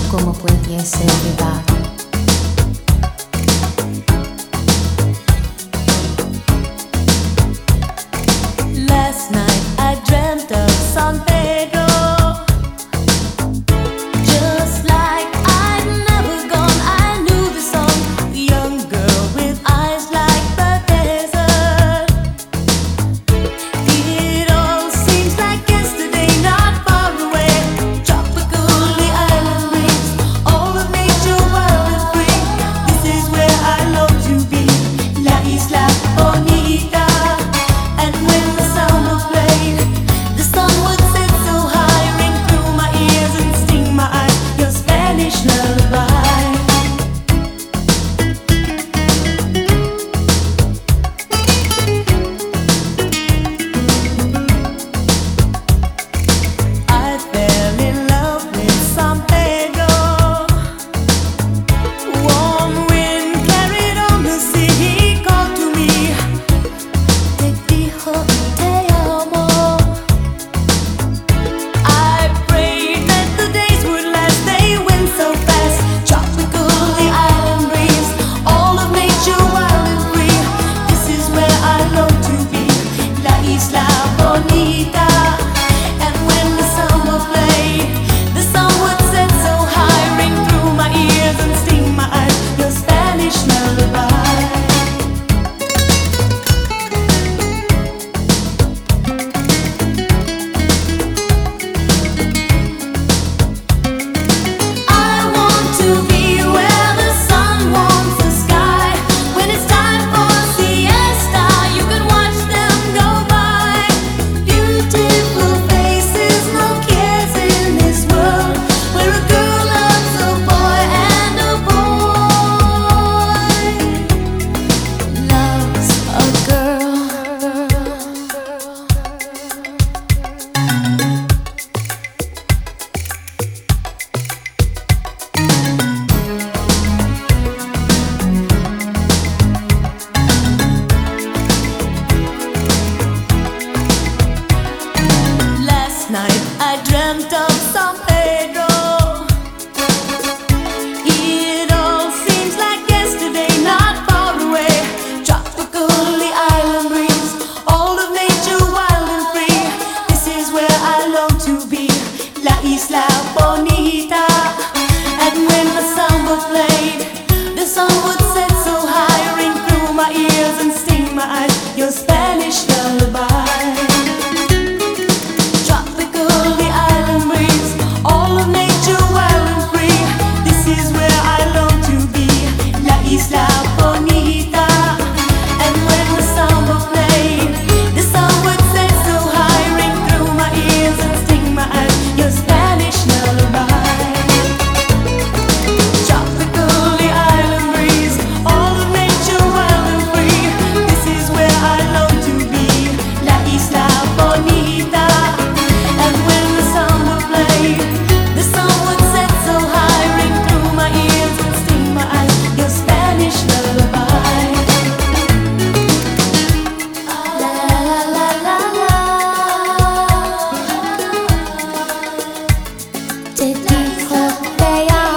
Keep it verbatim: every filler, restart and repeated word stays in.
como pudiese olvidar. Last night I dreamt of San Pedro, just like I'd never gone. I knew the song, the young girl with eyes like the desert. It all seems like yesterday, not far away. Tropical, the island breeze, all of nature wild and free. This is where I long to be, La Isla Bonita. And when the sound was played, the sun would set so high, ring through my ears and sting my eyes, your Spanish lullaby. I fell in love with San Pedro. Warm wind carried on the sea, he called to me. Te dijo te amo. I prayed that the days would last, they went so fast. Tropical, the island breeze, all of nature wild and free. This is where I long to be, La Isla Bonita. And when the samba played, the sun would set so high, ring through my ears and sting my eyes, your Spanish lullaby. I want to be where the sun warms the sky. When it's time for siesta, you can watch them go by. Beautiful faces, no cares in this world, where a girl loves a boy and a boy loves a girl. Last night I dreamt of San Pedro. It all seems like yesterday, not far away. Tropical, the island breeze, all of nature wild and free. This is where I long to be, La Isla Bonita. And when the samba played, the sun would set so high, ring through my ears and sting my eyes, your Spanish lullaby. Tropical, the island breeze, all of nature wild and free. This is where I long to be, La Isla Bonita. And when the samba played, the sun would set so high, ring through my ears and sting my eyes, your Spanish lullaby. Tropical, the island breeze, all of nature wild and free. This is where I long to be, La Isla Bonita. And when the samba played, the sun would set so high, ring through my ears and sting my eyes, your Spanish lullaby. La la la la la. Te dijo te amo.